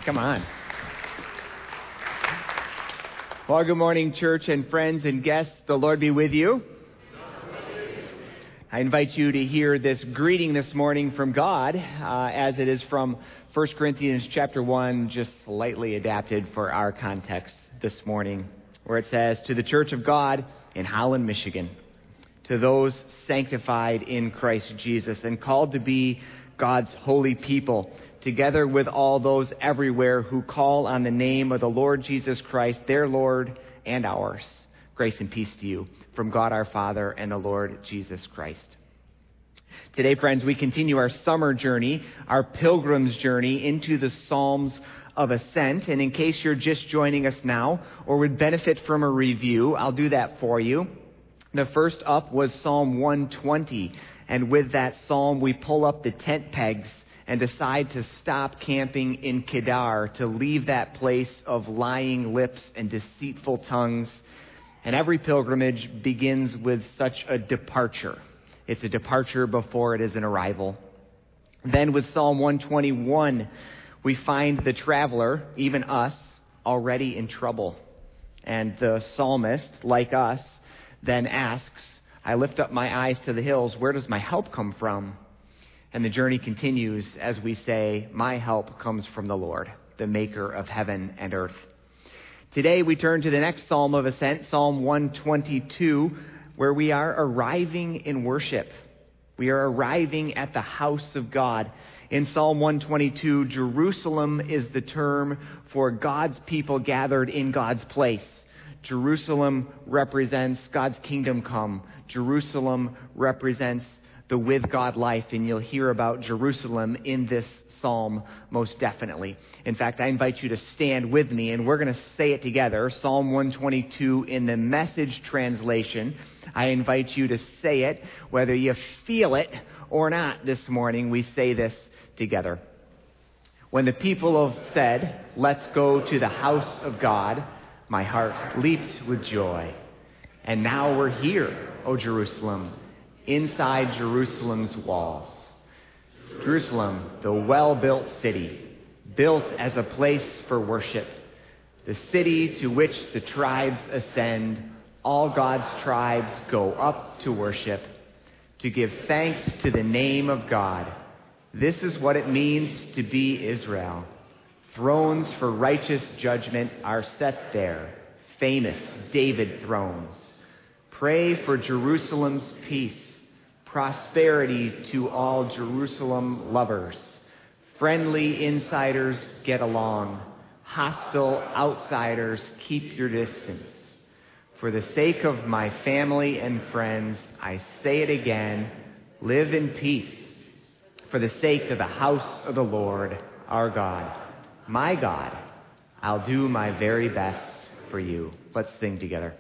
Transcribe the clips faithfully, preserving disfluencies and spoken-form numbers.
Come on. Well, good morning, church and friends and guests. The Lord be with you. I invite you to hear this greeting this morning from God, uh, as it is from First Corinthians chapter one, just slightly adapted for our context this morning, where it says, "To the church of God in Holland, Michigan, to those sanctified in Christ Jesus and called to be God's holy people, together with all those everywhere who call on the name of the Lord Jesus Christ, their Lord and ours. Grace and peace to you from God our Father and the Lord Jesus Christ." Today, friends, we continue our summer journey, our pilgrim's journey into the Psalms of Ascent. And in case you're just joining us now or would benefit from a review, I'll do that for you. The first up was Psalm one twenty. And with that psalm, we pull up the tent pegs and decide to stop camping in Kedar, to leave that place of lying lips and deceitful tongues. And every pilgrimage begins with such a departure. It's a departure before it is an arrival. Then with Psalm one twenty-one, we find the traveler, even us, already in trouble. And the psalmist, like us, then asks, "I lift up my eyes to the hills. Where does my help come from?" And the journey continues as we say, "My help comes from the Lord, the maker of heaven and earth." Today we turn to the next Psalm of Ascent, Psalm one twenty-two, where we are arriving in worship. We are arriving at the house of God. In Psalm one twenty-two, Jerusalem is the term for God's people gathered in God's place. Jerusalem represents God's kingdom come. Jerusalem represents the with God life, and you'll hear about Jerusalem in this psalm most definitely. In fact, I invite you to stand with me, and we're going to say it together. Psalm one twenty-two in the Message translation. I invite you to say it, whether you feel it or not this morning. We say this together. "When the people have said, 'Let's go to the house of God,' my heart leaped with joy. And now we're here, O Jerusalem, inside Jerusalem's walls. Jerusalem, the well-built city, built as a place for worship, the city to which the tribes ascend. All God's tribes go up to worship, to give thanks to the name of God. This is what it means to be Israel. Thrones for righteous judgment are set there, famous David thrones. Pray for Jerusalem's peace, prosperity to all Jerusalem lovers. Friendly insiders get along. Hostile outsiders keep your distance. For the sake of my family and friends, I say it again, live in peace. For the sake of the house of the Lord, our God, my God, I'll do my very best for you." Let's sing together.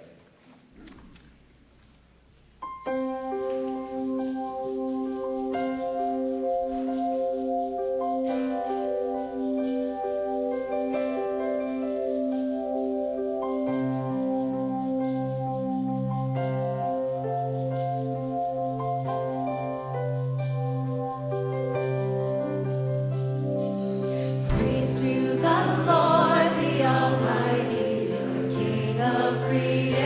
Praise to the Lord, the Almighty, the King of creation.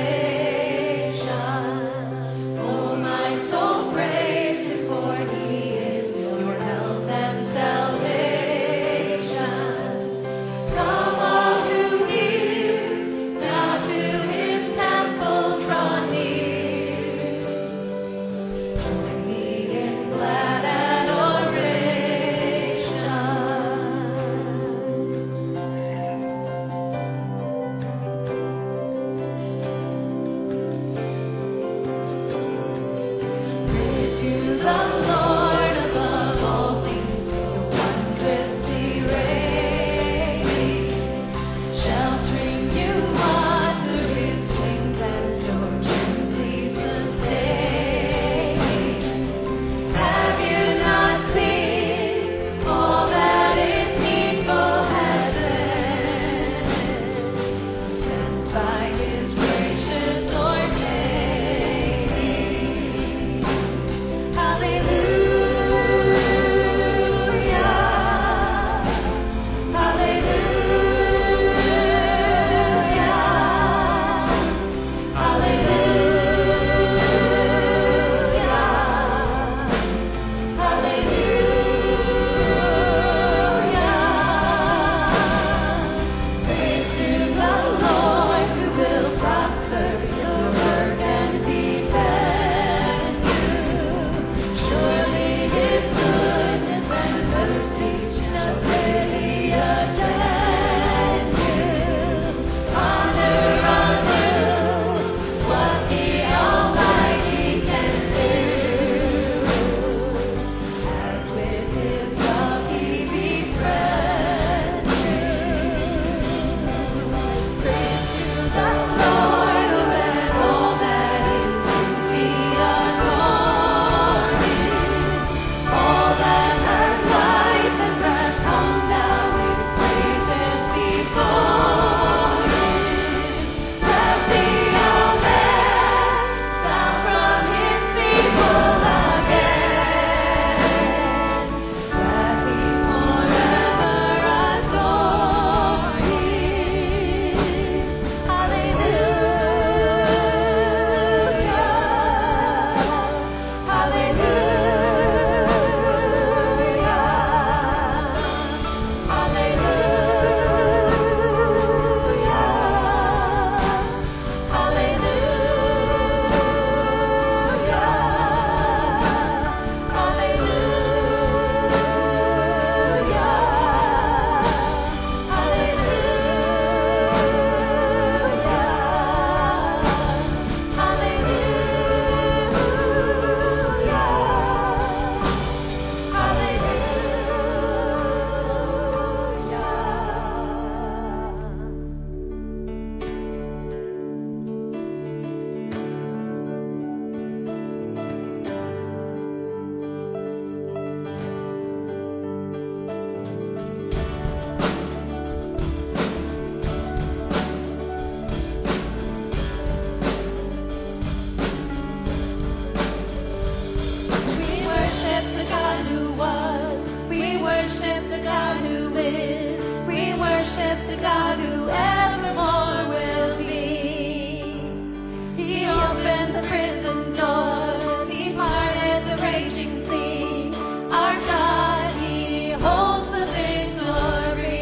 God who evermore will be. He opened the prison doors, He parted the raging sea. Our God, He holds the victory.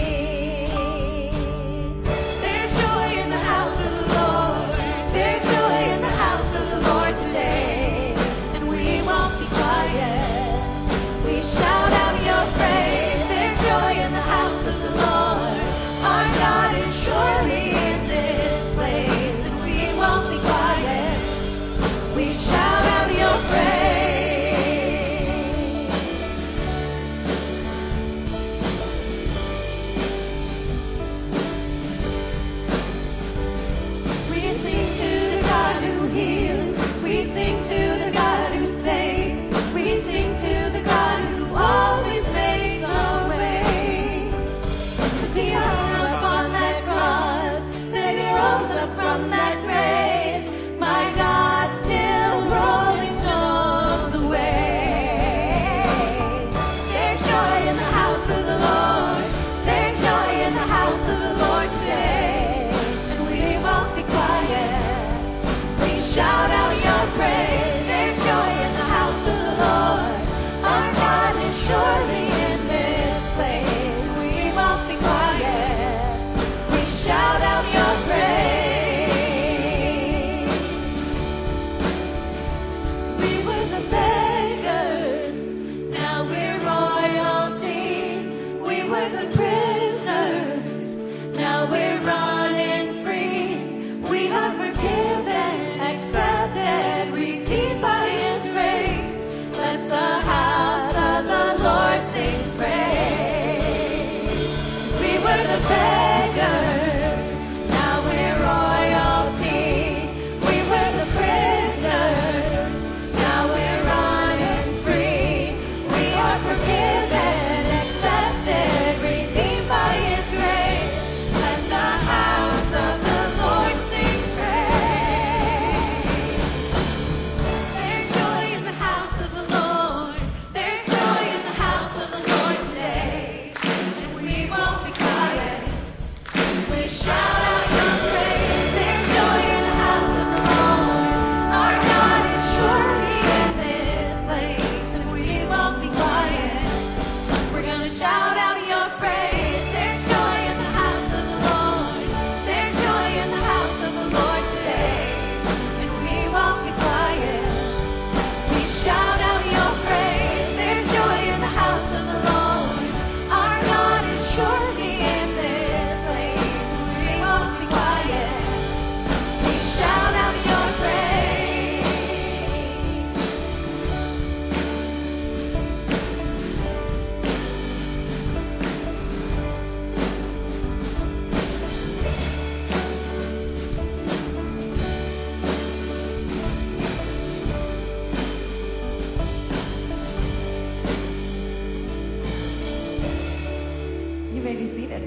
There's joy in the house of the Lord. There's joy in the house of the Lord today. And we won't be quiet. We shout out your praise. There's joy in the house of the Lord. Our God is surely in this place. And we won't be quiet. We shout out your praise. We sing to the God who heals. We sing to the God who saves. We sing to the God who always makes a way. 'Cause He hung up on that cross, then He rose up from that grave. My God, still rolling storms away. There's joy in the house of the Lord. There's joy in the house of the Lord today. And we won't be quiet. We shout out your praise. There's joy in the house of the Lord. Our God is surely in this place. We won't be quiet. We shout out your praise. We were the beggars, now we're royalty. We were the prisoners, now we're running free. We are forgiven, accepted, redeemed by His grace. Let the house of the Lord sing praise. We were the beggars, now we're royalty. We were the prisoners, now we're running free. We are forgiven, accepted, redeemed by His grace. Let the house of the Lord sing praise. There's joy in the house of the Lord. There's joy in the house of the Lord today. And we won't be quiet. We shout out your praise. There's joy in the house of the Lord. Our God is surely in this place. And we won't be quiet. We're gonna shout out your praise. There's joy in the house of the Lord. There's joy in the house of the Lord today. And we won't be quiet. We shout out your praise. There's joy in the house of the Lord. Our God is surely in this place. And we won't be quiet. We shout out your praise. You may be seated.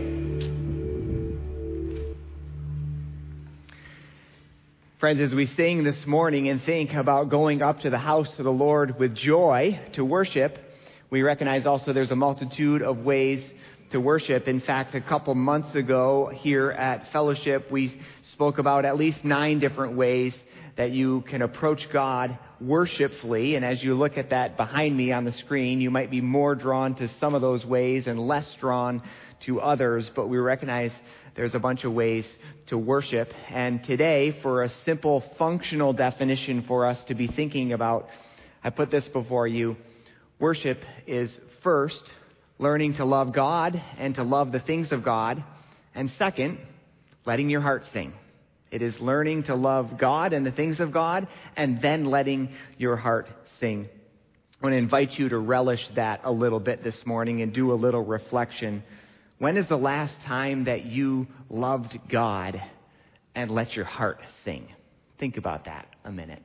Friends, as we sing this morning and think about going up to the house of the Lord with joy to worship, we recognize also there's a multitude of ways to worship. In fact, a couple months ago here at Fellowship, we spoke about at least nine different ways that you can approach God worshipfully. And as you look at that behind me on the screen, you might be more drawn to some of those ways and less drawn to others. But we recognize there's a bunch of ways to worship. And today, for a simple functional definition for us to be thinking about, I put this before you. Worship is first, learning to love God and to love the things of God. And second, letting your heart sing. It is learning to love God and the things of God, and then letting your heart sing. I want to invite you to relish that a little bit this morning and do a little reflection. When is the last time that you loved God and let your heart sing? Think about that a minute.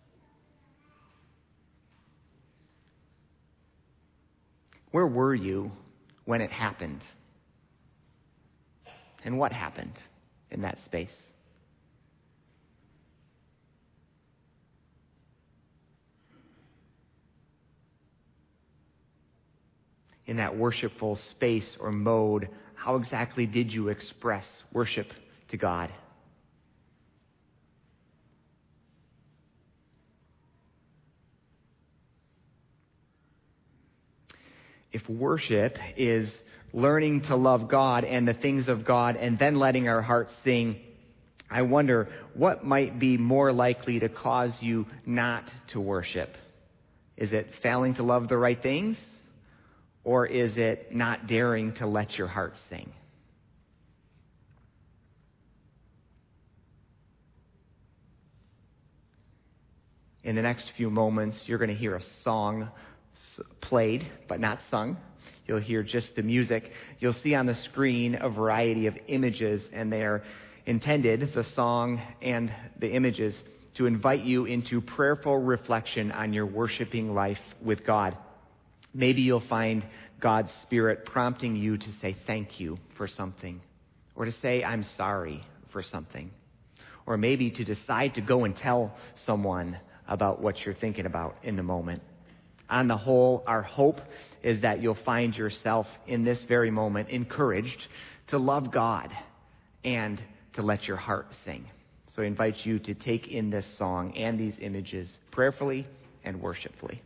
Where were you when it happened? And what happened in that space? in that worshipful space or mode, how exactly did you express worship to God? If worship is learning to love God and the things of God and then letting our hearts sing, I wonder what might be more likely to cause you not to worship. Is it failing to love the right things? Or is it not daring to let your heart sing? In the next few moments, you're going to hear a song played, but not sung. You'll hear just the music. You'll see on the screen a variety of images, and they are intended, the song and the images, to invite you into prayerful reflection on your worshiping life with God. Maybe you'll find God's Spirit prompting you to say thank you for something, or to say I'm sorry for something, or maybe to decide to go and tell someone about what you're thinking about in the moment. On the whole, our hope is that you'll find yourself in this very moment encouraged to love God and to let your heart sing. So I invite you to take in this song and these images prayerfully and worshipfully.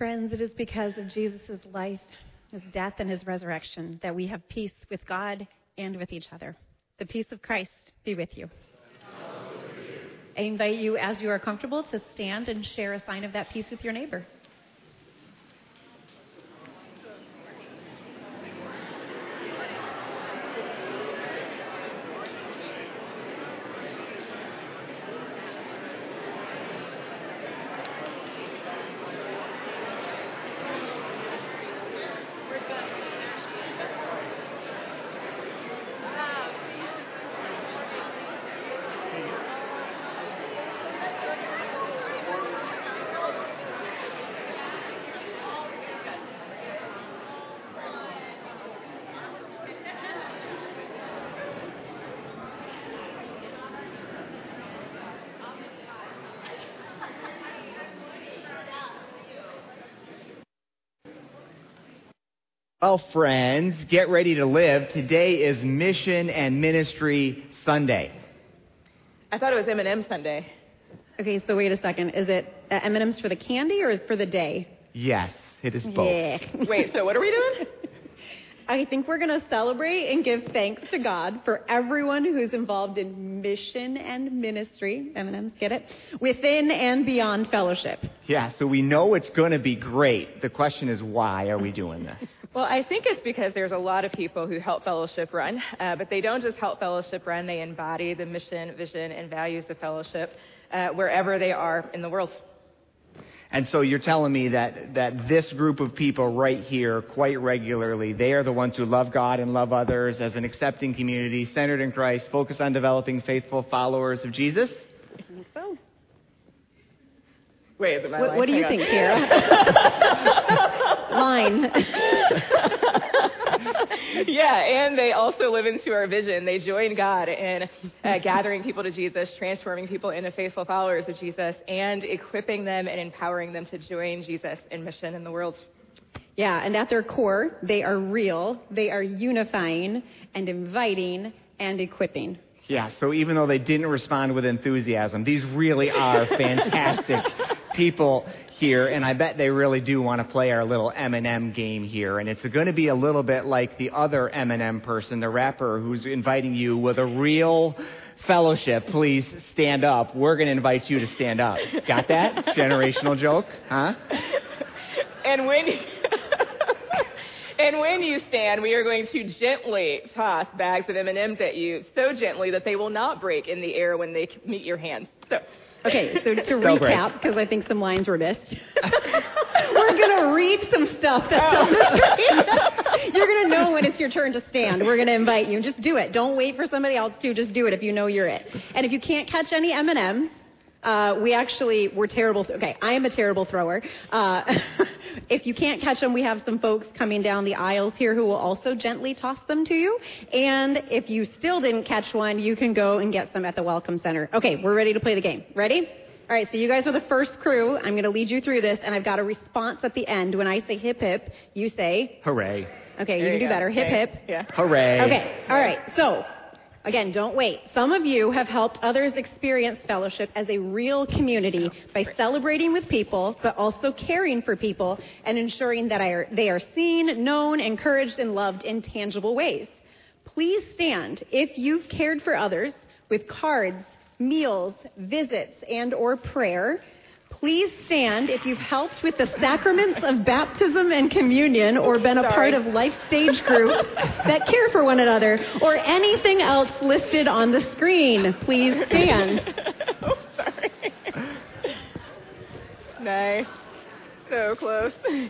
Friends, it is because of Jesus' life, his death, and his resurrection that we have peace with God and with each other. The peace of Christ be with you. I invite you, as you are comfortable, to stand and share a sign of that peace with your neighbor. Well, friends, get ready to live. Today is Mission and Ministry Sunday. I thought it was M and M Sunday. Okay, so wait a second. Is it uh, M and M's for the candy or for the day? Yes, it is both. Yeah. Wait, so what are we doing? I think we're going to celebrate and give thanks to God for everyone who's involved in mission and ministry, M and M's, get it, within and beyond fellowship. Yeah, so we know it's going to be great. The question is, why are we doing this? Well, I think it's because there's a lot of people who help Fellowship run, uh, but they don't just help Fellowship run, they embody the mission, vision, and values of Fellowship uh, wherever they are in the world. And so you're telling me that, that this group of people right here, quite regularly, they are the ones who love God and love others as an accepting community, centered in Christ, focused on developing faithful followers of Jesus? I think so. Wait, is it my What, line? what do you Hang think, on. Kara? Line. Yeah, and they also live into our vision. They join God in uh, gathering people to Jesus, transforming people into faithful followers of Jesus, and equipping them and empowering them to join Jesus in mission in the world. Yeah, and at their core, they are real, they are unifying and inviting and equipping. Yeah, so even though they didn't respond with enthusiasm, these really are fantastic people here, and I bet they really do want to play our little M and M game here, and it's going to be a little bit like the other M and M person, the rapper who's inviting you with a real fellowship. Please stand up. We're going to invite you to stand up. Got that? Generational joke? Huh? And when and when you stand, we are going to gently toss bags of M and M's at you, so gently that they will not break in the air when they meet your hands. So. Okay, so to Don't recap, because I think some lines were missed, we're going to read some stuff that's on the screen. You're going to know when it's your turn to stand. We're going to invite you. Just do it. Don't wait for somebody else to. Just do it if you know you're it. And if you can't catch any M and M's, uh, we actually, we're terrible. Okay, I am a terrible thrower. Uh, if you can't catch them, we have some folks coming down the aisles here who will also gently toss them to you. And if you still didn't catch one, you can go and get some at the Welcome Center. Okay, we're ready to play the game. Ready? All right, so you guys are the first crew. I'm going to lead you through this, and I've got a response at the end. When I say hip hip, you say... Hooray. Okay, you There can do you go. better. Hip Okay. hip. Yeah. Hooray. Okay, all right. So, again, don't wait. Some of you have helped others experience fellowship as a real community by celebrating with people, but also caring for people and ensuring that they are seen, known, encouraged, and loved in tangible ways. Please stand if you've cared for others with cards, meals, visits, and or prayer. Please stand if you've helped with the sacraments of baptism and communion or been a Sorry. part of life stage groups that care for one another or anything else listed on the screen. Please stand. Oh, sorry. Nice. So close.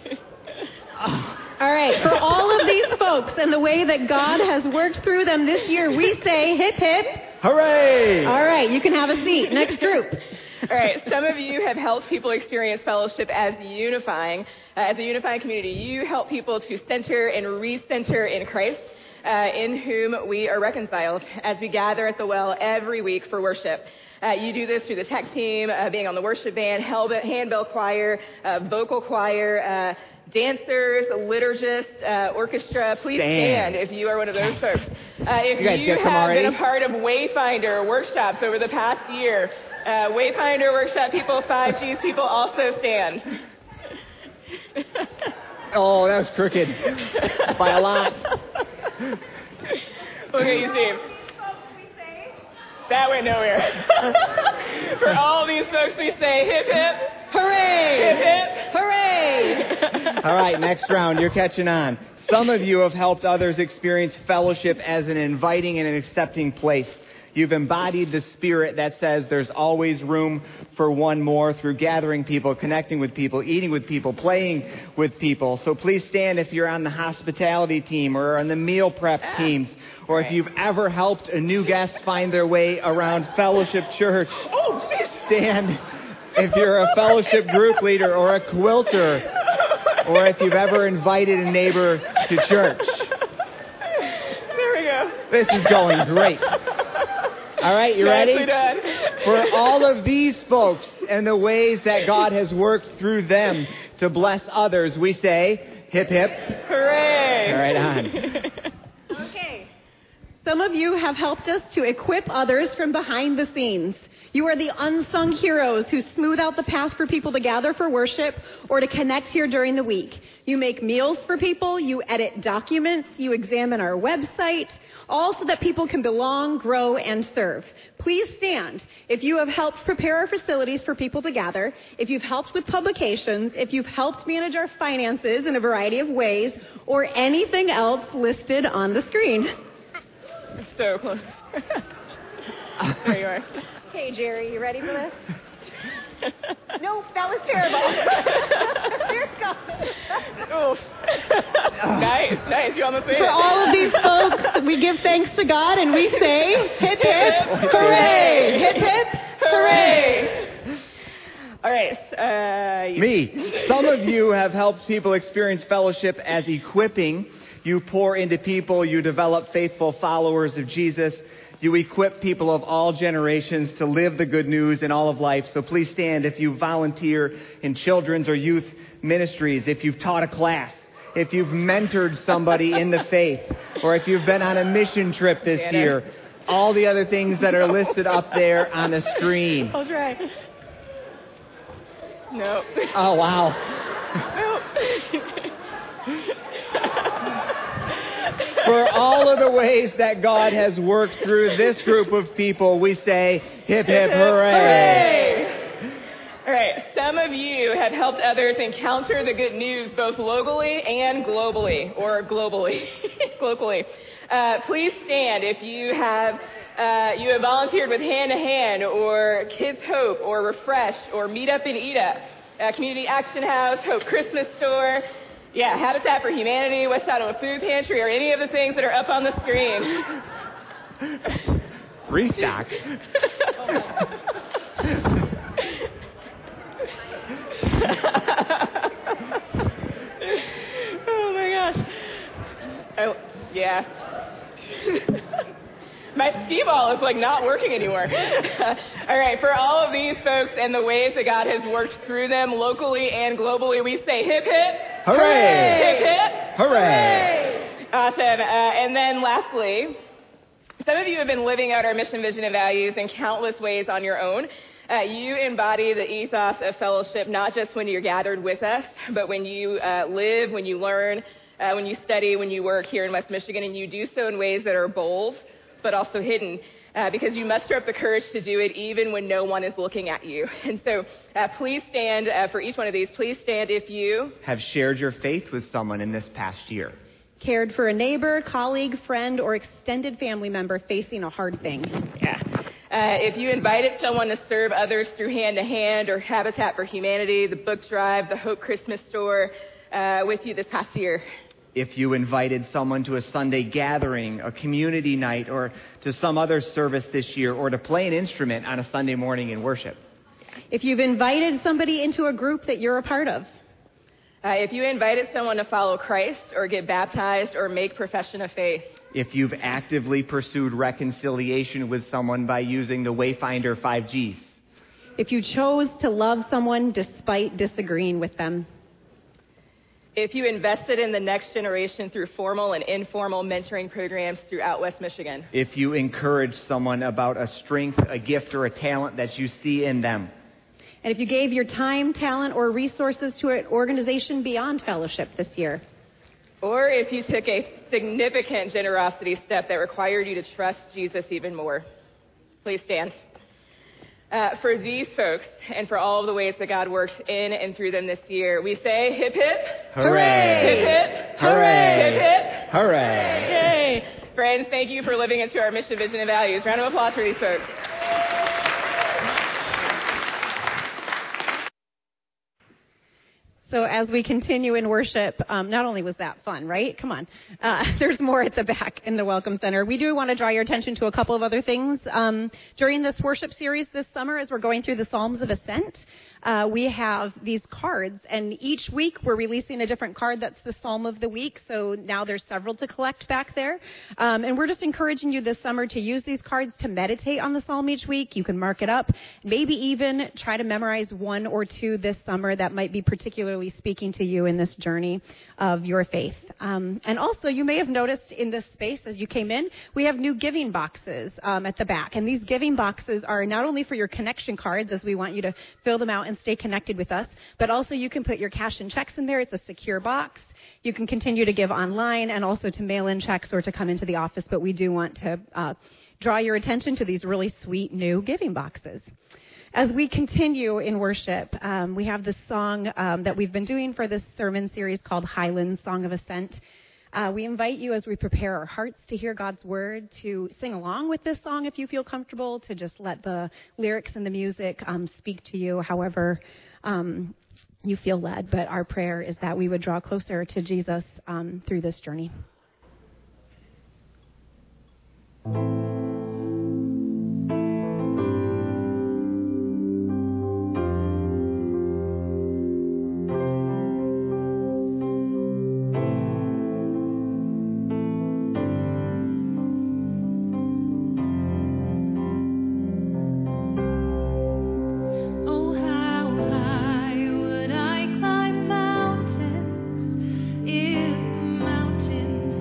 All right, for all of these folks and the way that God has worked through them this year, we say hip hip. Hooray. All right, you can have a seat. Next group. All right, some of you have helped people experience fellowship as unifying. Uh, as a unifying community, you help people to center and recenter in Christ, uh, in whom we are reconciled as we gather at the well every week for worship. Uh, you do this through the tech team, uh, being on the worship band, handbell choir, uh, vocal choir, uh, dancers, liturgists, uh, orchestra. Please Stand. stand if you are one of those folks. Uh, if You guys you get some have already? been a part of Wayfinder workshops over the past year, uh, Wayfinder workshop people, five G's people also stand. Oh, that was crooked. By a lot. Look at you, Steve. That went nowhere. For all these folks, we say hip hip. Hooray! Hip hip. Hooray! All right, next round. You're catching on. Some of you have helped others experience fellowship as an inviting and an accepting place. You've embodied the spirit that says there's always room for one more through gathering people, connecting with people, eating with people, playing with people. So please stand if you're on the hospitality team or on the meal prep teams, or if you've ever helped a new guest find their way around Fellowship Church. Stand if you're a fellowship group leader or a quilter, or if you've ever invited a neighbor to church. There we go. This is going great. All right, you ready? Nicely done. For all of these folks and the ways that God has worked through them to bless others, we say, hip, hip. Hooray. All right, on. Okay. Some of you have helped us to equip others from behind the scenes. You are the unsung heroes who smooth out the path for people to gather for worship or to connect here during the week. You make meals for people, you edit documents, you examine our website, all so that people can belong, grow, and serve. Please stand if you have helped prepare our facilities for people to gather, if you've helped with publications, if you've helped manage our finances in a variety of ways, or anything else listed on the screen. So close. There you are. Okay, Jerry, you ready for this? No, that was terrible. Here it goes. Oof. Nice, nice. You almost made For it. all of these folks, we give thanks to God and we say, hip, hip, hooray! Hip, hip, hooray! All right. Uh, you- Me. Some of you have helped people experience fellowship as equipping. You pour into people. You develop faithful followers of Jesus. You equip people of all generations to live the good news in all of life. So please stand if you volunteer in children's or youth ministries, if you've taught a class, if you've mentored somebody in the faith, or if you've been on a mission trip this Tanner. year. All the other things that are listed up there on the screen. I'll try. Nope. Oh, wow. Nope. For all of the ways that God has worked through this group of people, we say, hip, hip, hooray. Hooray! All right, some of you have helped others encounter the good news both locally and globally, or globally, locally. Uh, please stand if you have uh, you have volunteered with Hand to Hand, or Kids Hope, or Refresh, or Meet Up and Eat Up, uh, Community Action House, Hope Christmas Store, yeah, Habitat for Humanity, West Ottawa Food Pantry, or any of the things that are up on the screen. Restock. Oh my gosh. Oh, yeah. My skee ball is like not working anymore. All right, for all of these folks and the ways that God has worked through them locally and globally, we say hip hip. Hooray! Hip hip. Hooray! Awesome. Uh, and then lastly, some of you have been living out our mission, vision, and values in countless ways on your own. Uh, you embody the ethos of fellowship, not just when you're gathered with us, but when you uh, live, when you learn, uh, when you study, when you work here in West Michigan, and you do so in ways that are bold, but also hidden, uh, because you muster up the courage to do it even when no one is looking at you. And so uh, please stand uh, for each one of these. Please stand if you have shared your faith with someone in this past year. Cared for a neighbor, colleague, friend, or extended family member facing a hard thing. Yeah. Uh, if you invited someone to serve others through Hand to Hand or Habitat for Humanity, the Book Drive, the Hope Christmas Store uh, with you this past year. If you invited someone to a Sunday gathering, a community night, or to some other service this year, or to play an instrument on a Sunday morning in worship. If you've invited somebody into a group that you're a part of. Uh, if you invited someone to follow Christ or get baptized or make profession of faith. If you've actively pursued reconciliation with someone by using the Wayfinder five Gs. If you chose to love someone despite disagreeing with them. If you invested in the next generation through formal and informal mentoring programs throughout West Michigan. If you encourage someone about a strength, a gift, or a talent that you see in them. And if you gave your time, talent, or resources to an organization beyond fellowship this year. Or if you took a significant generosity step that required you to trust Jesus even more. Please stand. Uh, for these folks and for all of the ways that God worked in and through them this year, we say hip hip. Hooray! Hip hip. Hooray! Hip hip. Hooray! Yay! Friends, thank you for living into our mission, vision, and values. Round of applause for these folks. So as we continue in worship, um, not only was that fun, right? Come on. Uh, there's more at the back in the Welcome Center. We do want to draw your attention to a couple of other things. Um, during this worship series this summer, as we're going through the Psalms of Ascent, uh, we have these cards, and each week we're releasing a different card that's the Psalm of the week, so now there's several to collect back there. Um, and we're just encouraging you this summer to use these cards to meditate on the Psalm each week. You can mark it up, maybe even try to memorize one or two this summer that might be particularly speaking to you in this journey of your faith. Um, and also, you may have noticed in this space as you came in, we have new giving boxes um, at the back. And these giving boxes are not only for your connection cards, as we want you to fill them out and stay connected with us, but also you can put your cash and checks in there. It's a secure box. You can continue to give online and also to mail in checks or to come into the office, but we do want to uh, draw your attention to these really sweet new giving boxes. As we continue in worship, um, we have this song um, that we've been doing for this sermon series called Highlands, Song of Ascent. Uh, we invite you as we prepare our hearts to hear God's word to sing along with this song if you feel comfortable, to just let the lyrics and the music um, speak to you however um, you feel led. But our prayer is that we would draw closer to Jesus um, through this journey. Mountains, if the mountains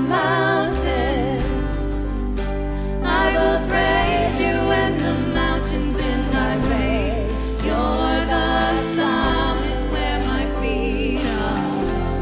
mountains. I will praise you when the mountains in my way. You're the summit where my feet are.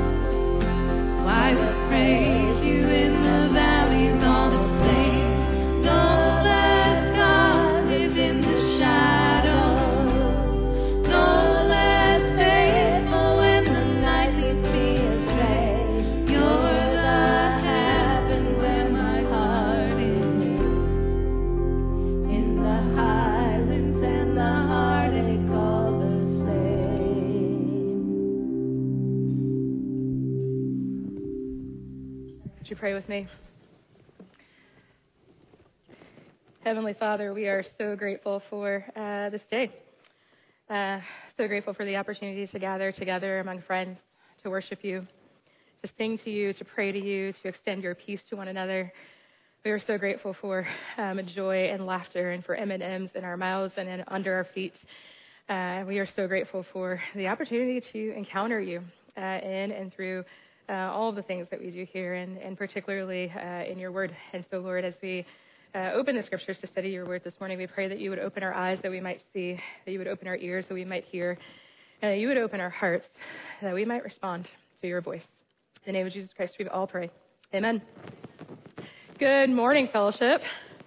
I will praise you in the valleys, all the plains. No less God live in the shadows. No less faithful when the night leads me astray. You're the heaven where my heart is. In the highlands and the heartache all the same. Would you pray with me? Heavenly Father, we are so grateful for uh, this day. Uh, so grateful for the opportunity to gather together among friends, to worship you, to sing to you, to pray to you, to extend your peace to one another. We are so grateful for um, joy and laughter and for M and M's in our mouths and in, under our feet. Uh, we are so grateful for the opportunity to encounter you uh, in and through uh, all of the things that we do here, and, and particularly uh, in your word. And so, Lord, as we uh, open the scriptures to study your word this morning, we pray that you would open our eyes that we might see, that you would open our ears that we might hear, and that you would open our hearts that we might respond to your voice. In the name of Jesus Christ, we all pray. Amen. Good morning, fellowship.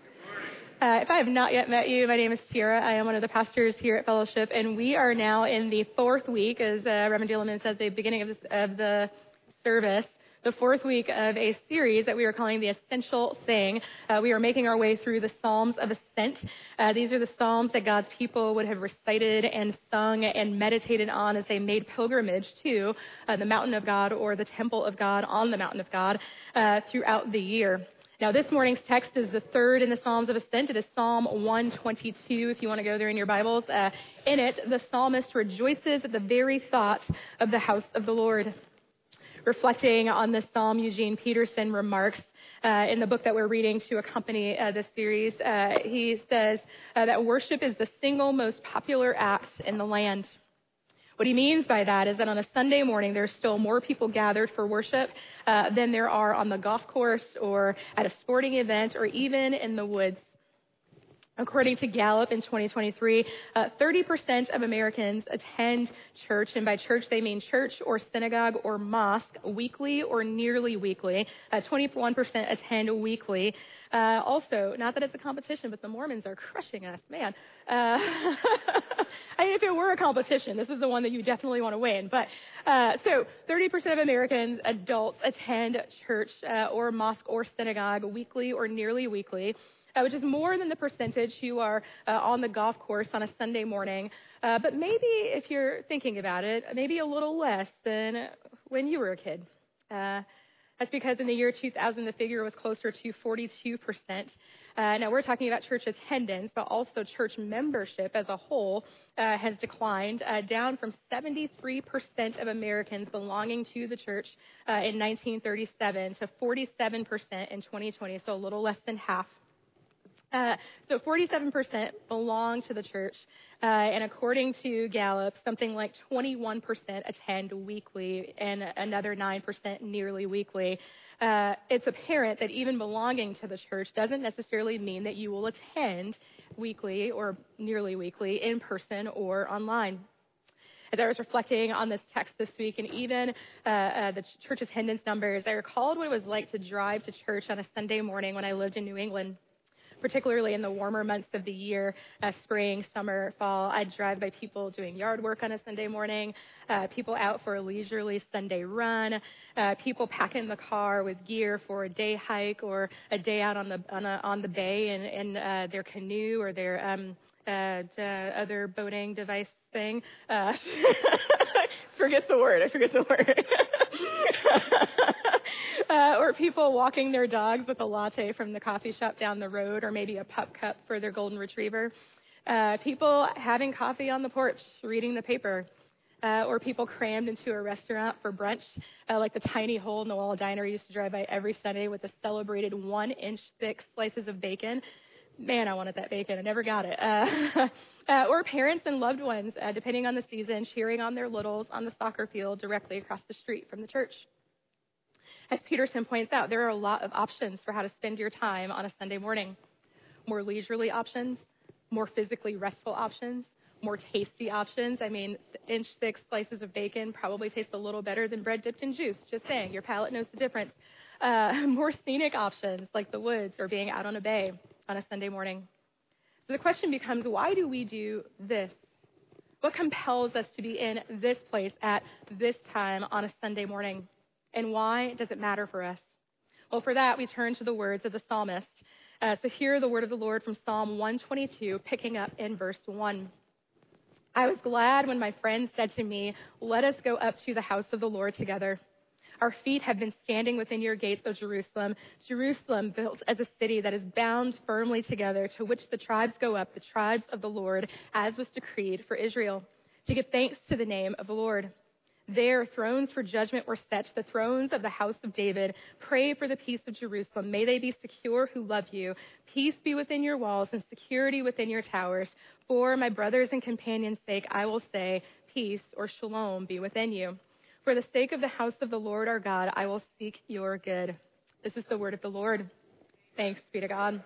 Uh, if I have not yet met you, my name is Tiara. I am one of the pastors here at Fellowship, and we are now in the fourth week, as uh, Reverend Dillman said at the beginning of, this, of the service, the fourth week of a series that we are calling The Essential Thing. Uh, we are making our way through the Psalms of Ascent. Uh, these are the Psalms that God's people would have recited and sung and meditated on as they made pilgrimage to uh, the mountain of God or the temple of God on the mountain of God uh, throughout the year. Now, this morning's text is the third in the Psalms of Ascent. It is Psalm one twenty-two, if you want to go there in your Bibles. Uh, in it, the psalmist rejoices at the very thought of the house of the Lord. Reflecting on this psalm, Eugene Peterson remarks uh, in the book that we're reading to accompany uh, this series, uh, he says uh, that worship is the single most popular act in the land. What he means by that is that on a Sunday morning, there's still more people gathered for worship uh, than there are on the golf course or at a sporting event or even in the woods. According to Gallup in twenty twenty-three, uh, thirty percent of Americans attend church, and by church they mean church or synagogue or mosque weekly or nearly weekly. Uh, twenty-one percent attend weekly. Uh, also, not that it's a competition, but the Mormons are crushing us, man. Uh, I mean, if it were a competition, this is the one that you definitely want to win. But uh, so thirty percent of Americans, adults, attend church uh, or mosque or synagogue weekly or nearly weekly. Uh, which is more than the percentage who are uh, on the golf course on a Sunday morning. Uh, but maybe, if you're thinking about it, maybe a little less than when you were a kid. Uh, that's because in the year two thousand, the figure was closer to forty-two percent. Uh, now, we're talking about church attendance, but also church membership as a whole uh, has declined, uh, down from seventy-three percent of Americans belonging to the church uh, in nineteen thirty-seven to forty-seven percent in twenty twenty, so a little less than half. Uh, so forty-seven percent belong to the church, uh, and according to Gallup, something like twenty-one percent attend weekly and another nine percent nearly weekly. Uh, it's apparent that even belonging to the church doesn't necessarily mean that you will attend weekly or nearly weekly in person or online. As I was reflecting on this text this week and even uh, uh, the church attendance numbers, I recalled what it was like to drive to church on a Sunday morning when I lived in New England. Particularly in the warmer months of the year, uh, spring, summer, fall, I'd drive by people doing yard work on a Sunday morning, uh, people out for a leisurely Sunday run, uh, people packing the car with gear for a day hike or a day out on the on, a, on the bay in, in uh, their canoe or their um, uh, uh, other boating device thing. Uh, forget the word. I forget the word. Uh, or people walking their dogs with a latte from the coffee shop down the road, or maybe a pup cup for their golden retriever. Uh, people having coffee on the porch, reading the paper. Uh, or people crammed into a restaurant for brunch, uh, like the tiny hole-in-the-wall diner I used to drive by every Sunday with the celebrated one-inch thick slices of bacon. Man, I wanted that bacon. I never got it. Uh, uh, or parents and loved ones, uh, depending on the season, cheering on their littles on the soccer field directly across the street from the church. As Peterson points out, there are a lot of options for how to spend your time on a Sunday morning. More leisurely options, more physically restful options, more tasty options. I mean, inch thick slices of bacon probably taste a little better than bread dipped in juice. Just saying, your palate knows the difference. Uh, more scenic options like the woods or being out on a bay on a Sunday morning. So the question becomes, why do we do this? What compels us to be in this place at this time on a Sunday morning? And why does it matter for us? Well, for that, we turn to the words of the psalmist. Uh, so hear the word of the Lord from Psalm one twenty-two, picking up in verse one. I was glad when my friends said to me, let us go up to the house of the Lord together. Our feet have been standing within your gates, O Jerusalem, Jerusalem built as a city that is bound firmly together, to which the tribes go up, the tribes of the Lord, as was decreed for Israel, to give thanks to the name of the Lord. There, thrones for judgment were set, the thrones of the house of David. Pray for the peace of Jerusalem. May they be secure who love you. Peace be within your walls and security within your towers. For my brothers and companions' sake, I will say, peace or shalom be within you. For the sake of the house of the Lord our God, I will seek your good. This is the word of the Lord. Thanks be to God.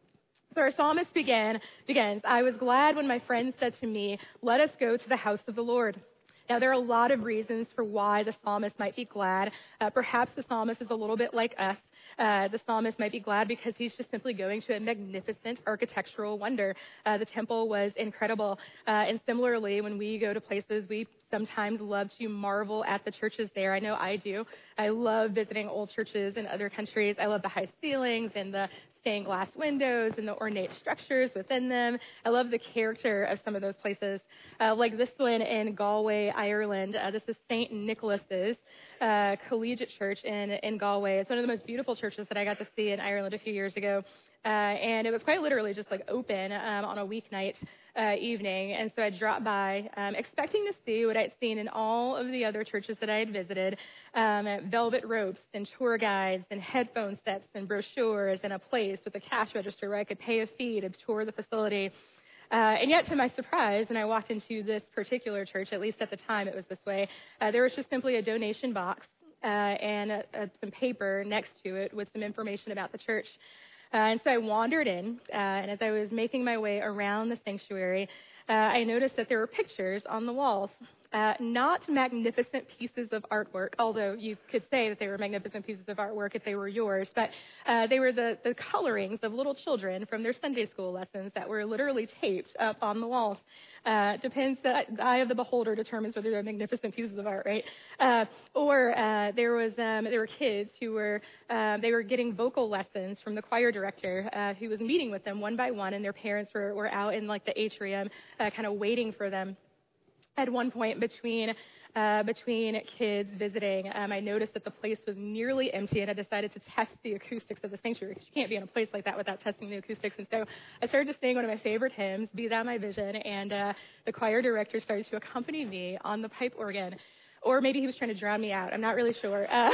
So our psalmist began, begins, I was glad when my friends said to me, let us go to the house of the Lord. Now, there are a lot of reasons for why the psalmist might be glad. Uh, perhaps the psalmist is a little bit like us. Uh, the psalmist might be glad because he's just simply going to a magnificent architectural wonder. Uh, the temple was incredible. Uh, and similarly, when we go to places, we sometimes love to marvel at the churches there. I know I do. I love visiting old churches in other countries. I love the high ceilings and the stained glass windows and the ornate structures within them. I love the character of some of those places, uh, like this one in Galway, Ireland. Uh, this is Saint Nicholas's uh, Collegiate Church in, in Galway. It's one of the most beautiful churches that I got to see in Ireland a few years ago. Uh, and it was quite literally just like open um, on a weeknight uh, evening. And so I dropped by um, expecting to see what I'd seen in all of the other churches that I had visited, um, velvet ropes and tour guides and headphone sets and brochures and a place with a cash register where I could pay a fee to tour the facility. Uh, and yet, to my surprise, when I walked into this particular church, at least at the time it was this way, uh, there was just simply a donation box uh, and a, a, some paper next to it with some information about the church. Uh, and so I wandered in, uh, and as I was making my way around the sanctuary, uh, I noticed that there were pictures on the walls. Uh, not magnificent pieces of artwork, although you could say that they were magnificent pieces of artwork if they were yours, but uh, they were the, the colorings of little children from their Sunday school lessons that were literally taped up on the walls. Uh, depends, the, the eye of the beholder determines whether they're magnificent pieces of art, right? Uh, or uh, there was um, there were kids who were uh, they were getting vocal lessons from the choir director uh, who was meeting with them one by one, and their parents were, were out in like the atrium, uh, kind of waiting for them. At one point between uh, between kids visiting, um, I noticed that the place was nearly empty, and I decided to test the acoustics of the sanctuary, because you can't be in a place like that without testing the acoustics. And so I started to sing one of my favorite hymns, Be Thou My Vision, and uh, the choir director started to accompany me on the pipe organ. Or maybe he was trying to drown me out. I'm not really sure. Uh,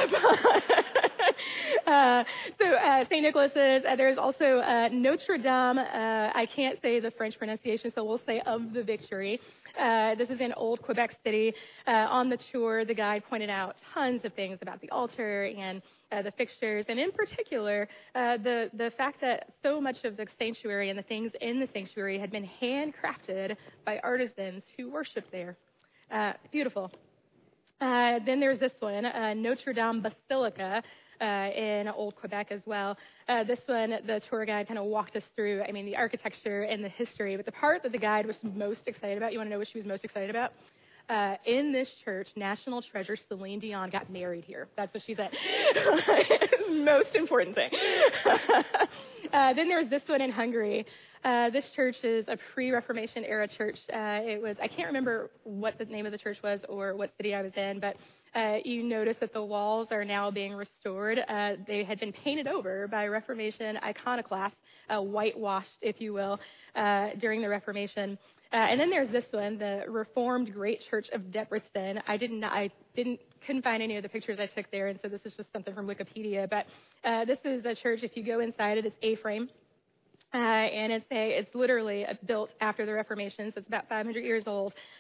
uh, so uh, Saint Nicholas's, uh, there's also uh, Notre Dame. Uh, I can't say the French pronunciation, so we'll say of the Victory. Uh, this is in Old Quebec City. Uh, on the tour, the guide pointed out tons of things about the altar and uh, the fixtures, and in particular, uh, the, the fact that so much of the sanctuary and the things in the sanctuary had been handcrafted by artisans who worshiped there. Uh, beautiful. Uh, then there's this one, uh, Notre Dame Basilica, uh, in Old Quebec as well. Uh, this one, the tour guide kind of walked us through, I mean, the architecture and the history. But the part that the guide was most excited about, you want to know what she was most excited about? Uh, in this church, national treasure Celine Dion got married here. That's what she said. Most important thing. uh, then there's this one in Hungary. Uh, this church is a pre-Reformation era church. Uh, it was, I can't remember what the name of the church was or what city I was in, but uh, you notice that the walls are now being restored. Uh, they had been painted over by Reformation iconoclasts, uh, whitewashed, if you will, uh, during the Reformation. Uh, and then there's this one, the Reformed Great Church of Debrecen. I didn't, I didn't, couldn't find any of the pictures I took there, and so this is just something from Wikipedia. But uh, this is a church. If you go inside it, it's A-frame. Uh, and it's a, it's literally built after the Reformation, so it's about five hundred years old.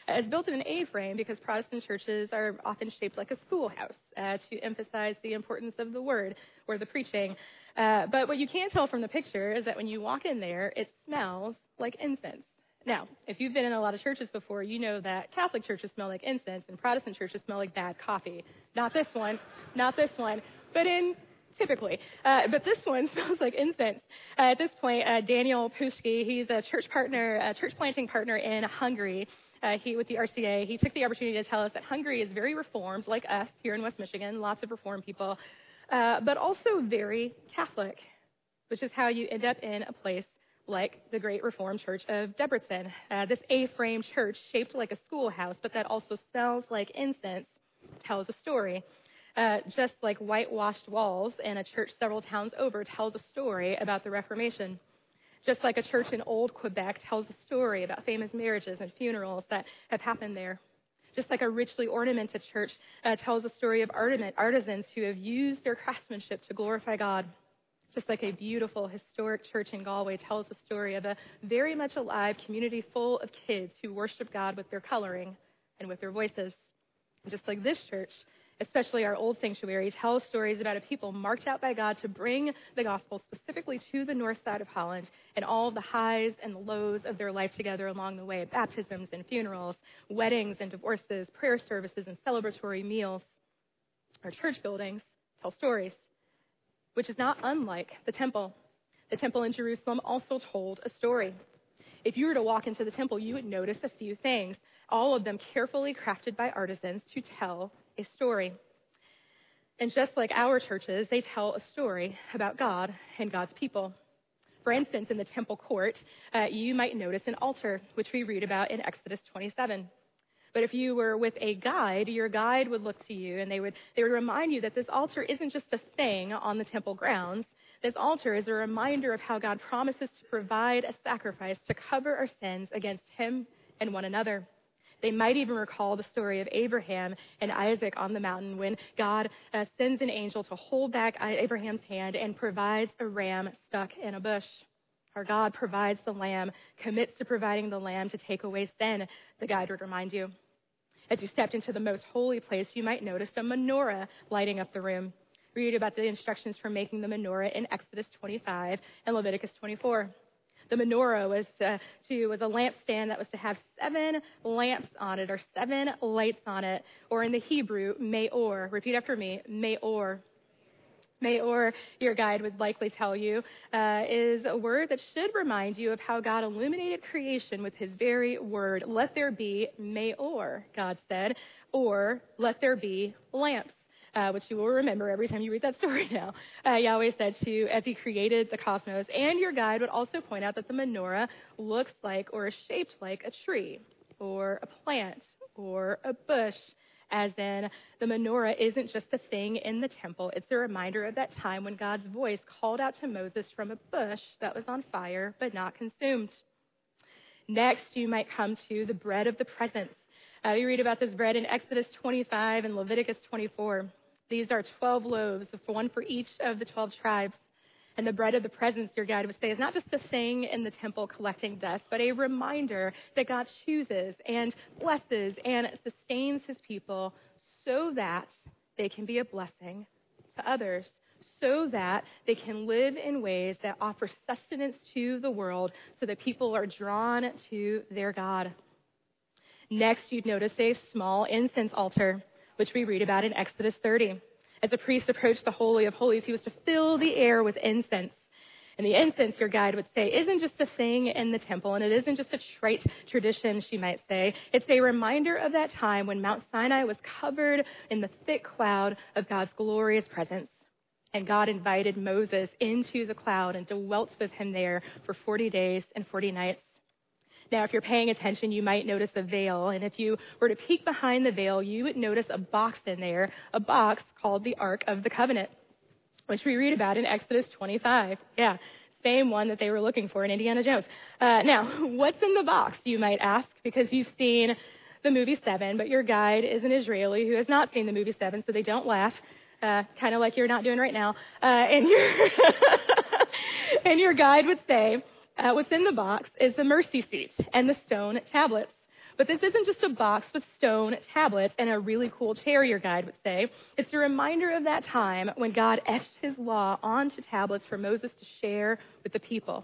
It's built in an A-frame because Protestant churches are often shaped like a schoolhouse uh, to emphasize the importance of the word or the preaching. Uh, but what you can tell from the picture is that when you walk in there, it smells like incense. Now, if you've been in a lot of churches before, you know that Catholic churches smell like incense and Protestant churches smell like bad coffee. Not this one, not this one, but in typically. Uh, but this one smells like incense. Uh, at this point, uh, Daniel Puszki, he's a church partner, a church planting partner in Hungary. Uh, he with the R C A. He took the opportunity to tell us that Hungary is very reformed, like us here in West Michigan, lots of reformed people, uh, but also very Catholic, which is how you end up in a place like the Great Reformed Church of Debrecen. Uh, this A-frame church shaped like a schoolhouse, but that also smells like incense, tells a story. Uh, just like whitewashed walls in a church several towns over tells a story about the Reformation. Just like a church in old Quebec tells a story about famous marriages and funerals that have happened there. Just like a richly ornamented church uh, tells a story of artisans who have used their craftsmanship to glorify God. Just like a beautiful historic church in Galway tells the story of a very much alive community full of kids who worship God with their coloring and with their voices. And just like this church, especially our old sanctuary, tells stories about a people marked out by God to bring the gospel specifically to the north side of Holland and all the highs and the lows of their life together along the way, baptisms and funerals, weddings and divorces, prayer services and celebratory meals. Our church buildings tell stories, which is not unlike the temple. The temple in Jerusalem also told a story. If you were to walk into the temple, you would notice a few things, all of them carefully crafted by artisans to tell a story. And just like our churches, they tell a story about God and God's people. For instance, in the temple court, uh, you might notice an altar, which we read about in Exodus twenty-seven. But if you were with a guide, your guide would look to you and they would they would remind you that this altar isn't just a thing on the temple grounds. This altar is a reminder of how God promises to provide a sacrifice to cover our sins against him and one another. They might even recall the story of Abraham and Isaac on the mountain when God uh, sends an angel to hold back Abraham's hand and provides a ram stuck in a bush. Our God provides the lamb, commits to providing the lamb to take away sin, the guide would remind you. As you stepped into the most holy place, you might notice a menorah lighting up the room. Read about the instructions for making the menorah in Exodus twenty-five and Leviticus twenty-four. The menorah was uh, to was a lampstand that was to have seven lamps on it, or seven lights on it, or in the Hebrew, meor. Repeat after me, meor. Meor, your guide would likely tell you, uh, is a word that should remind you of how God illuminated creation with his very word. Let there be meor, God said, or let there be lamps. Uh, which you will remember every time you read that story now. Uh, Yahweh said to, as he created the cosmos, and your guide would also point out that the menorah looks like or is shaped like a tree or a plant or a bush, as in the menorah isn't just a thing in the temple. It's a reminder of that time when God's voice called out to Moses from a bush that was on fire but not consumed. Next, you might come to the bread of the presence. Uh, we read about this bread in Exodus twenty-five and Leviticus twenty-four. These are twelve loaves, one for each of the twelve tribes. And the bread of the presence, your guide would say, is not just a thing in the temple collecting dust, but a reminder that God chooses and blesses and sustains his people so that they can be a blessing to others, so that they can live in ways that offer sustenance to the world so that people are drawn to their God. Next, you'd notice a small incense altar, which we read about in Exodus thirty. As the priest approached the Holy of Holies, he was to fill the air with incense. And the incense, your guide would say, isn't just a thing in the temple, and it isn't just a trite tradition, she might say. It's a reminder of that time when Mount Sinai was covered in the thick cloud of God's glorious presence. And God invited Moses into the cloud and dwelt with him there for forty days and forty nights. Now, if you're paying attention, you might notice a veil. And if you were to peek behind the veil, you would notice a box in there, a box called the Ark of the Covenant, which we read about in Exodus twenty-five. Yeah, same one that they were looking for in Indiana Jones. Uh, now, what's in the box, you might ask, because you've seen the movie Seven, but your guide is an Israeli who has not seen the movie Seven, so they don't laugh, uh, kind of like you're not doing right now. Uh, and, your and your guide would say, Uh, what's in the box is the mercy seat and the stone tablets, But this isn't just a box with stone tablets and a really cool chair, your guide would say. It's a reminder of that time when God etched his law onto tablets for Moses to share with the people.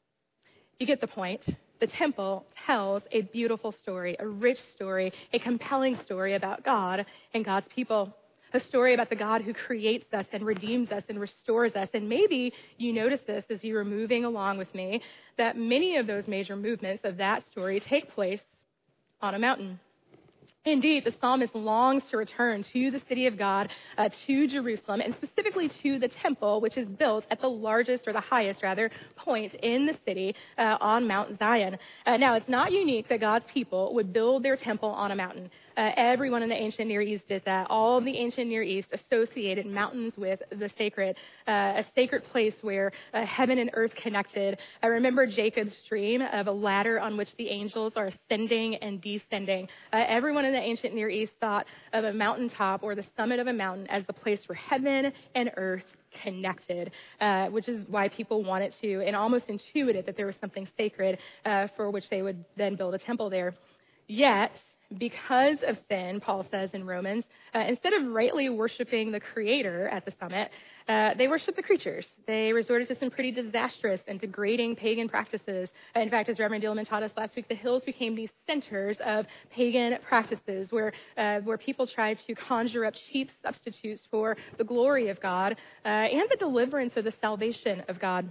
You get the point. The temple tells a beautiful story, a rich story, a compelling story about God and God's people. A story about the God who creates us and redeems us and restores us. And maybe you notice this as you were moving along with me, that many of those major movements of that story take place on a mountain. Indeed, the psalmist longs to return to the city of God, uh, to Jerusalem, and specifically to the temple, which is built at the largest, or the highest, rather, point in the city uh, on Mount Zion. Uh, now, it's not unique that God's people would build their temple on a mountain. Uh, everyone in the ancient Near East did that. All of the ancient Near East associated mountains with the sacred, uh, a sacred place where uh, heaven and earth connected. I remember Jacob's dream of a ladder on which the angels are ascending and descending. Uh, everyone in the ancient Near East thought of a mountaintop or the summit of a mountain as the place where heaven and earth connected, uh, which is why people wanted to and almost intuited that there was something sacred uh, for which they would then build a temple there. Yet, because of sin, Paul says in Romans, uh, instead of rightly worshiping the Creator at the summit, uh, they worship the creatures. They resorted to some pretty disastrous and degrading pagan practices. Uh, in fact, as Reverend Dillman taught us last week, the hills became these centers of pagan practices where uh, where people tried to conjure up cheap substitutes for the glory of God uh, and the deliverance or the salvation of God.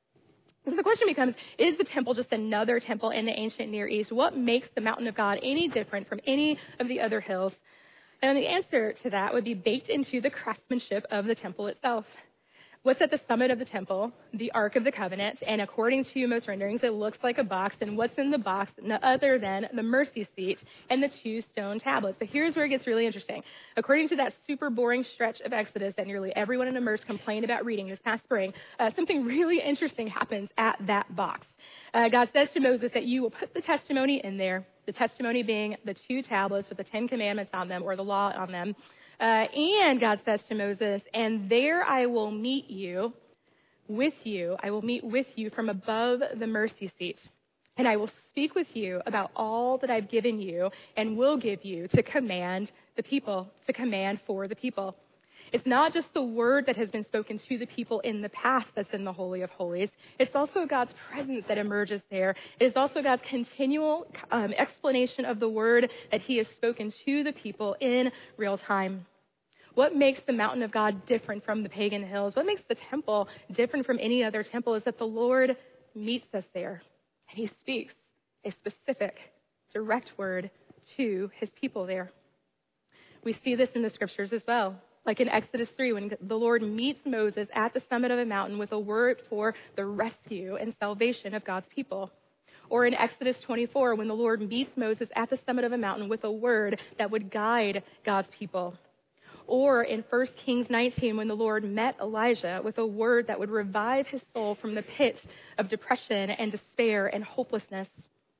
So the question becomes, is the temple just another temple in the ancient Near East? What makes the mountain of God any different from any of the other hills? And the answer to that would be baked into the craftsmanship of the temple itself. What's at the summit of the temple? The Ark of the Covenant, and according to most renderings, it looks like a box, and what's in the box none other than the mercy seat and the two stone tablets. But here's where it gets really interesting. According to that super boring stretch of Exodus that nearly everyone in Immerse complained about reading this past spring, uh, something really interesting happens at that box. Uh, God says to Moses that you will put the testimony in there, the testimony being the two tablets with the Ten Commandments on them, or the law on them. Uh, and God says to Moses, and there I will meet you, with you, I will meet with you from above the mercy seat. And I will speak with you about all that I've given you and will give you to command the people, to command for the people. It's not just the word that has been spoken to the people in the past that's in the Holy of Holies. It's also God's presence that emerges there. It is also God's continual um, explanation of the word that he has spoken to the people in real time. What makes the mountain of God different from the pagan hills? What makes the temple different from any other temple is that the Lord meets us there, and he speaks a specific, direct word to his people there. We see this in the scriptures as well. Like in Exodus three, when the Lord meets Moses at the summit of a mountain with a word for the rescue and salvation of God's people. Or in Exodus twenty-four, when the Lord meets Moses at the summit of a mountain with a word that would guide God's people. Or in First Kings nineteen, when the Lord met Elijah with a word that would revive his soul from the pit of depression and despair and hopelessness.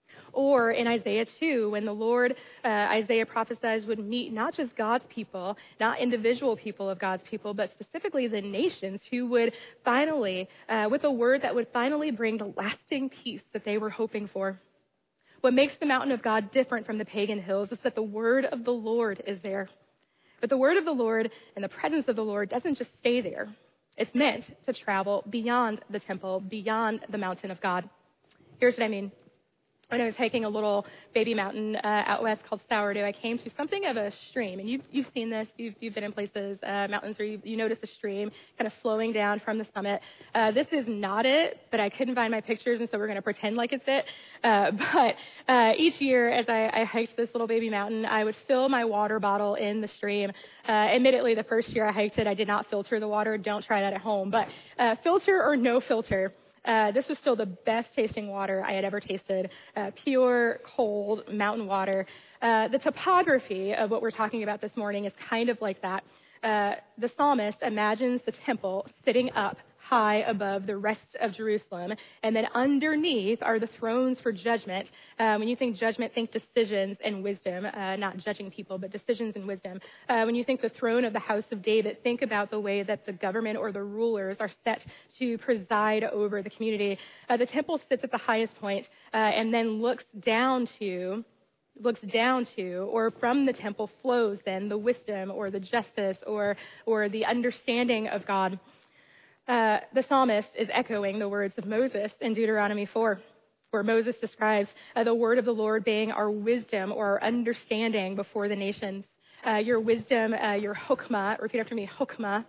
Or in Isaiah two, when the Lord, uh, Isaiah prophesies, would meet not just God's people, not individual people of God's people, but specifically the nations who would finally, uh, with a word that would finally bring the lasting peace that they were hoping for. What makes the mountain of God different from the pagan hills is that the word of the Lord is there. But the word of the Lord and the presence of the Lord doesn't just stay there. It's meant to travel beyond the temple, beyond the mountain of God. Here's what I mean. When I was hiking a little baby mountain uh, out west called Sourdough, I came to something of a stream. And you've, you've seen this. You've, you've been in places, uh, mountains where you, you notice a stream kind of flowing down from the summit. Uh, this is not it, but I couldn't find my pictures, and so we're going to pretend like it's it. Uh, but uh, each year as I, I hiked this little baby mountain, I would fill my water bottle in the stream. Uh, admittedly, the first year I hiked it, I did not filter the water. Don't try that at home. But uh, filter or no filter, Uh, this was still the best tasting water I had ever tasted. Uh, pure, cold mountain water. Uh, the topography of what we're talking about this morning is kind of like that. Uh, the psalmist imagines the temple sitting up high above the rest of Jerusalem, and then underneath are the thrones for judgment. Uh, when you think judgment, think decisions and wisdom, uh, not judging people, but decisions and wisdom. Uh, when you think the throne of the house of David, think about the way that the government or the rulers are set to preside over the community. Uh, the temple sits at the highest point, uh, and then looks down to looks down to, or from the temple flows then the wisdom or the justice or or the understanding of God. Uh, the psalmist is echoing the words of Moses in Deuteronomy four, where Moses describes uh, the word of the Lord being our wisdom or our understanding before the nations. Uh, your wisdom, uh, your chokmah, repeat after me, chokmah,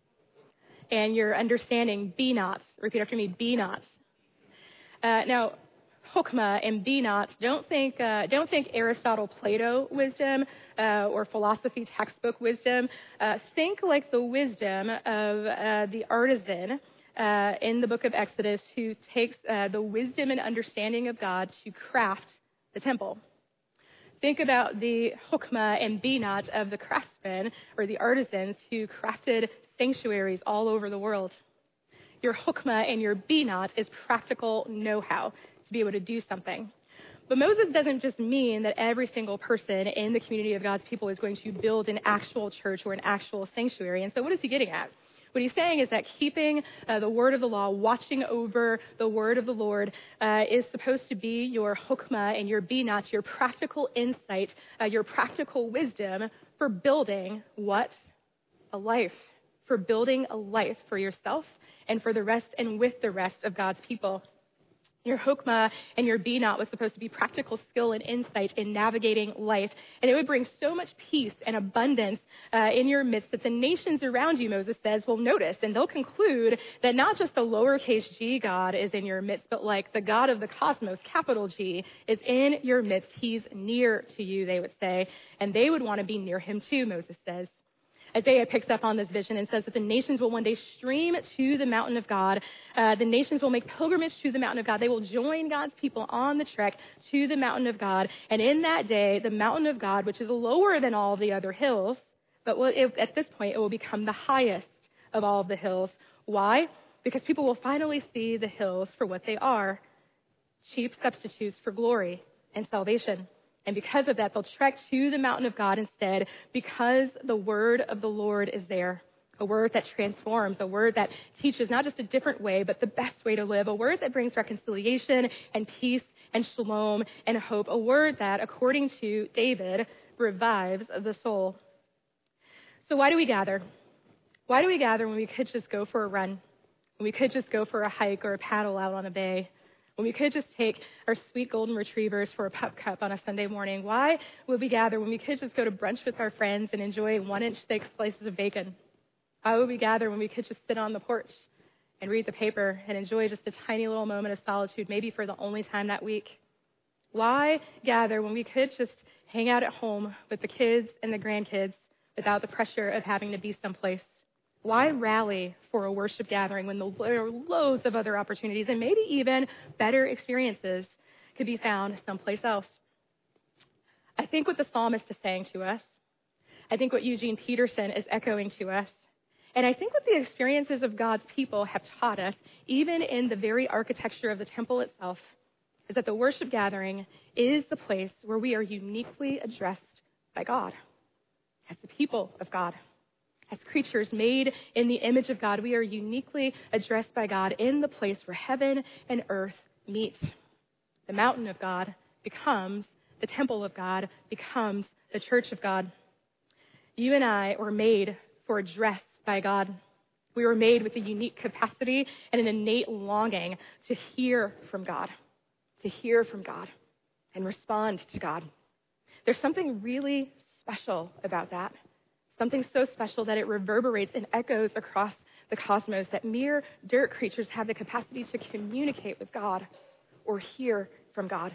and your understanding, binat, repeat after me, binat. Uh, now, chokmah and binat, don't think uh, don't think Aristotle, Plato wisdom uh, or philosophy textbook wisdom. Uh, think like the wisdom of uh, the artisan uh, in the book of Exodus who takes uh, the wisdom and understanding of God to craft the temple. Think about the chokmah and binat of the craftsmen or the artisans who crafted sanctuaries all over the world. Your chokmah and your binat is practical know-how to be able to do something. But Moses doesn't just mean that every single person in the community of God's people is going to build an actual church or an actual sanctuary. And so what is he getting at? What he's saying is that keeping uh, the word of the law, watching over the word of the Lord, uh, is supposed to be your chokmah and your binat, your practical insight, uh, your practical wisdom for building what? A life. For building a life for yourself and for the rest and with the rest of God's people. Your chokmah and your binat was supposed to be practical skill and insight in navigating life. And it would bring so much peace and abundance uh, in your midst that the nations around you, Moses says, will notice. And they'll conclude that not just the lowercase g God is in your midst, but like the God of the cosmos, capital G, is in your midst. He's near to you, they would say. And they would want to be near him too, Moses says. Isaiah picks up on this vision and says that the nations will one day stream to the mountain of God. Uh, the nations will make pilgrimage to the mountain of God. They will join God's people on the trek to the mountain of God. And in that day, the mountain of God, which is lower than all of the other hills, but will, it, at this point, it will become the highest of all of the hills. Why? Because people will finally see the hills for what they are, cheap substitutes for glory and salvation. And because of that, they'll trek to the mountain of God instead because the word of the Lord is there. A word that transforms, a word that teaches not just a different way, but the best way to live. A word that brings reconciliation and peace and shalom and hope. A word that, according to David, revives the soul. So why do we gather? Why do we gather when we could just go for a run? When we could just go for a hike or a paddle out on a bay? When we could just take our sweet golden retrievers for a pup cup on a Sunday morning? Why would we gather when we could just go to brunch with our friends and enjoy one-inch thick slices of bacon? Why would we gather when we could just sit on the porch and read the paper and enjoy just a tiny little moment of solitude, maybe for the only time that week? Why gather when we could just hang out at home with the kids and the grandkids without the pressure of having to be someplace? Why rally for a worship gathering when there are loads of other opportunities and maybe even better experiences could be found someplace else? I think what the psalmist is saying to us, I think what Eugene Peterson is echoing to us, and I think what the experiences of God's people have taught us, even in the very architecture of the temple itself, is that the worship gathering is the place where we are uniquely addressed by God, as the people of God. As creatures made in the image of God, we are uniquely addressed by God in the place where heaven and earth meet. The mountain of God becomes the temple of God, becomes the church of God. You and I were made for address by God. We were made with a unique capacity and an innate longing to hear from God, to hear from God and respond to God. There's something really special about that. Something so special that it reverberates and echoes across the cosmos, that mere dirt creatures have the capacity to communicate with God or hear from God.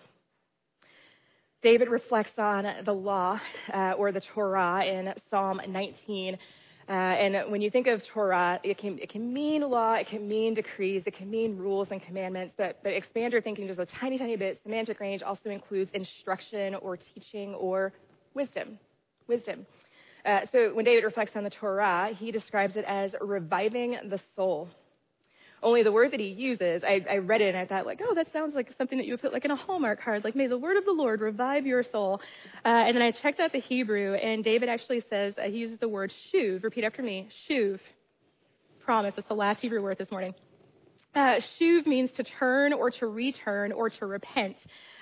David reflects on the law uh, or the Torah in Psalm nineteen. Uh, and when you think of Torah, it can, it can mean law, it can mean decrees, it can mean rules and commandments, but, but expand your thinking just a tiny, tiny bit. Semantic range also includes instruction or teaching or wisdom. Wisdom. Uh, so when David reflects on the Torah, he describes it as reviving the soul. Only the word that he uses, I, I read it and I thought, like, oh, that sounds like something that you would put like in a Hallmark card, like, may the word of the Lord revive your soul. Uh, and then I checked out the Hebrew, and David actually says, uh, he uses the word shuv. Repeat after me, shuv. Promise, that's the last Hebrew word this morning. Uh, shuv means to turn or to return or to repent.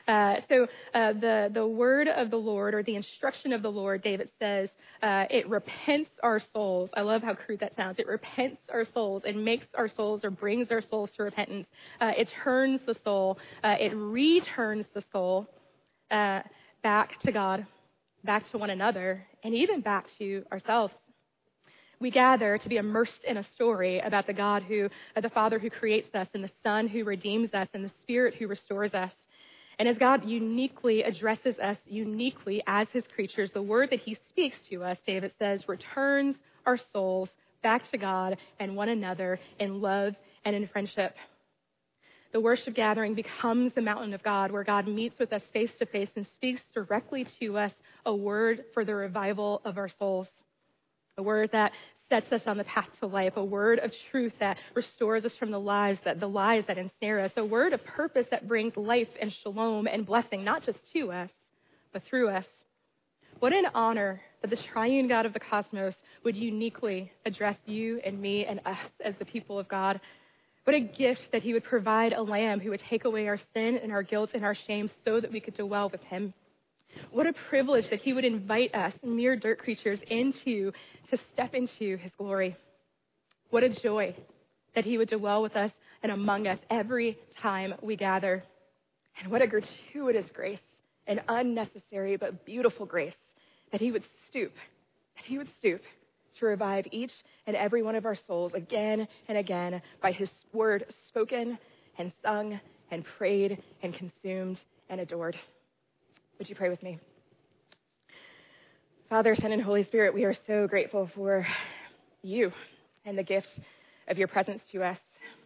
Uh, so uh, the, the word of the Lord, or the instruction of the Lord, David says, uh, it repents our souls. I love how crude that sounds. It repents our souls and makes our souls, or brings our souls to repentance. Uh, it turns the soul. Uh, it returns the soul uh, back to God, back to one another, and even back to ourselves. We gather to be immersed in a story about the God who, uh, the Father who creates us, and the Son who redeems us, and the Spirit who restores us. And as God uniquely addresses us uniquely as his creatures, the word that he speaks to us, David says, returns our souls back to God and one another in love and in friendship. The worship gathering becomes the mountain of God, where God meets with us face to face and speaks directly to us a word for the revival of our souls. A word that sets us on the path to life, a word of truth that restores us from the lies that the lies that ensnare us, a word of purpose that brings life and shalom and blessing, not just to us, but through us. What an honor that the triune God of the cosmos would uniquely address you and me and us as the people of God. What a gift that he would provide a lamb who would take away our sin and our guilt and our shame so that we could dwell with him. What a privilege that he would invite us, mere dirt creatures, into, to step into his glory. What a joy that he would dwell with us and among us every time we gather. And what a gratuitous grace, an unnecessary but beautiful grace, that he would stoop, that he would stoop to revive each and every one of our souls again and again by his word spoken and sung and prayed and consumed and adored. Would you pray with me? Father, Son, and Holy Spirit, we are so grateful for you and the gift of your presence to us.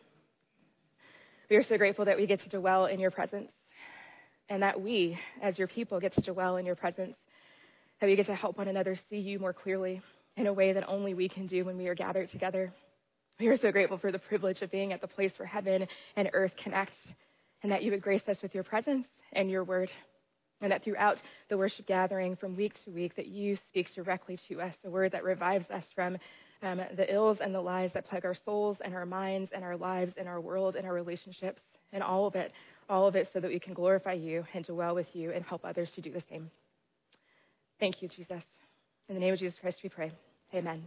We are so grateful that we get to dwell in your presence, and that we, as your people, get to dwell in your presence, that we get to help one another see you more clearly in a way that only we can do when we are gathered together. We are so grateful for the privilege of being at the place where heaven and earth connect, and that you would grace us with your presence and your word. And that throughout the worship gathering from week to week, that you speak directly to us, a word that revives us from um, the ills and the lies that plague our souls and our minds and our lives and our world and our relationships, and all of it, all of it so that we can glorify you and dwell with you and help others to do the same. Thank you, Jesus. In the name of Jesus Christ we pray. Amen.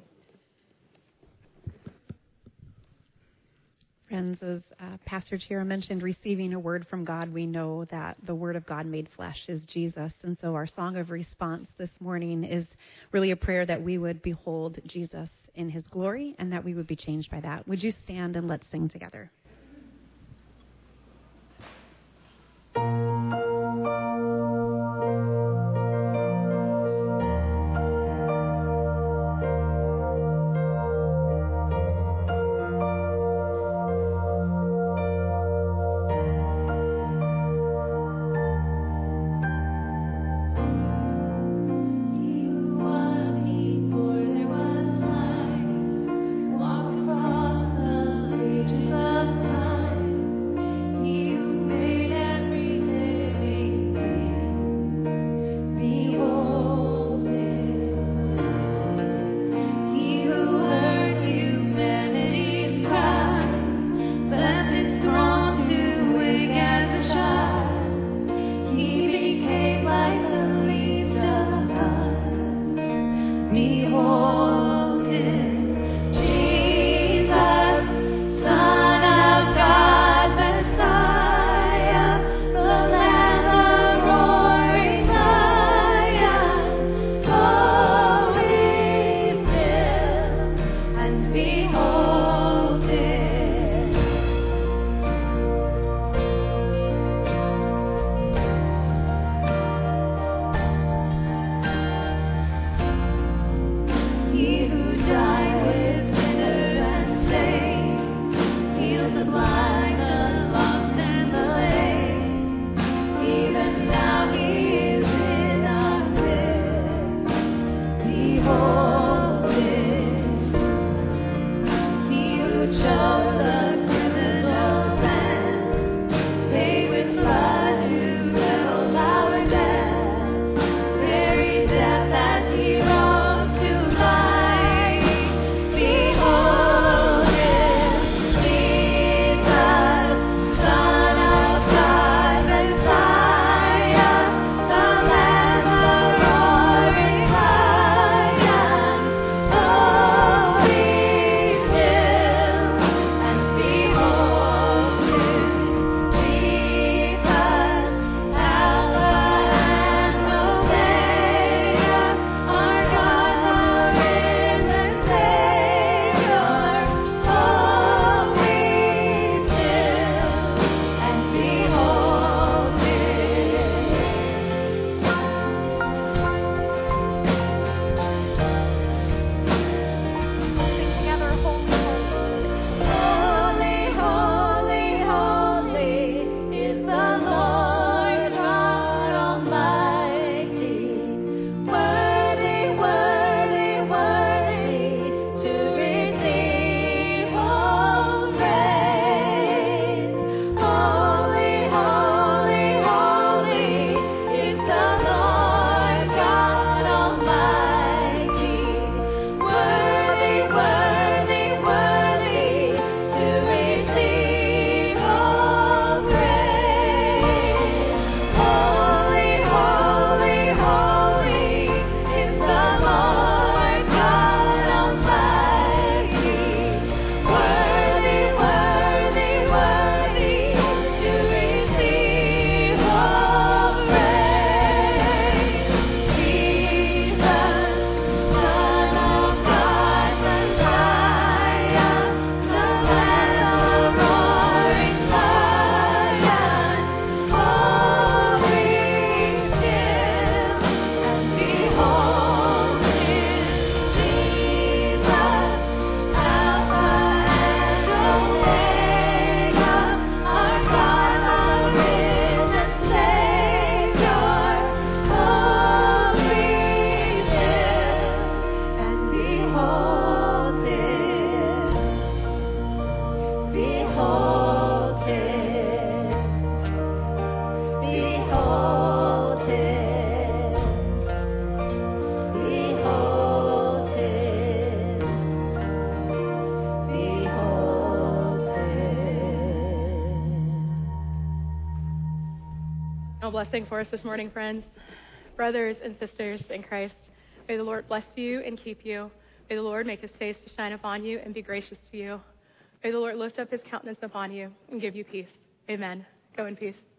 Friends, as uh, Pastor Chira mentioned, receiving a word from God, we know that the word of God made flesh is Jesus. And so our song of response this morning is really a prayer that we would behold Jesus in his glory and that we would be changed by that. Would you stand and let's sing together? Walked across the pages of A blessing for us this morning, friends. Brothers and sisters in Christ, may the Lord bless you and keep you. May the Lord make his face to shine upon you and be gracious to you. May the Lord lift up his countenance upon you and give you peace. Amen. Go in peace.